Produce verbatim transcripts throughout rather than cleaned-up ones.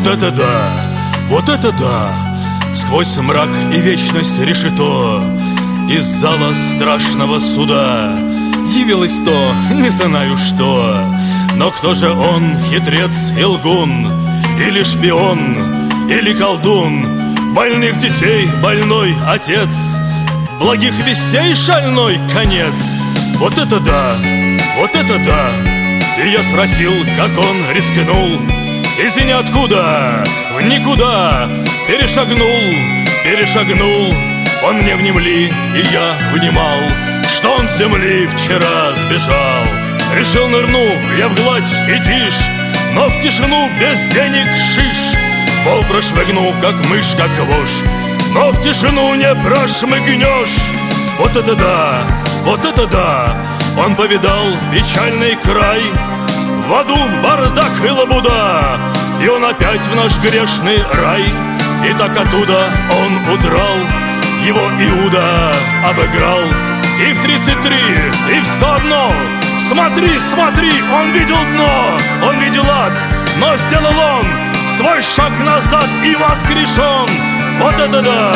Вот это да, вот это да! Сквозь мрак и вечность решето из зала страшного суда явилось то, не знаю что. Но кто же он, хитрец и лгун? Или шпион, или колдун? Больных детей больной отец, благих вестей шальной конец. Вот это да, вот это да! И я спросил, как он рискнул из ниоткуда в никуда. Перешагнул, перешагнул, он мне внемли, и я внимал, что он с земли вчера сбежал. Решил нырну я вгладь и тишь, но в тишину без денег шиш. Мол, прошмыгну, как мышь, как вошь, но в тишину не прошмыгнешь. Вот это да, вот это да! Он повидал печальный край, в аду бардак и лабуда, и он опять в наш грешный рай. И так оттуда он удрал, его Иуда обыграл. И в тридцать три, и в сто одно. Смотри, смотри, он видел дно, он видел ад, но сделал он свой шаг назад и воскрешен. Вот это да!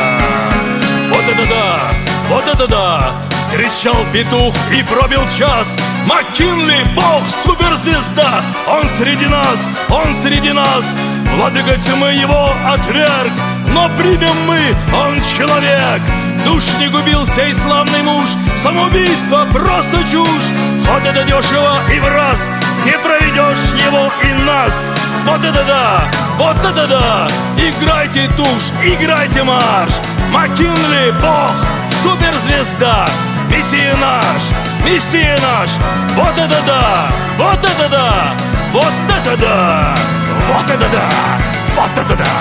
Вот это да! Вот это да! Скричал петух и пробил час. МакКинли, бог, суперзвезда, он среди нас, он среди нас. Владыка тьмы его отверг, но примем мы, он человек. Душ не губил сей славный муж, самоубийство просто чушь. Вот это дешево и в раз, не проведешь его и нас. Вот это да, вот это да! Играйте тушь, играйте марш. МакКинли, бог, суперзвезда, Мессия наш, Мессия наш. Вот это да, вот это да, вот это да, вот это да, вот это да!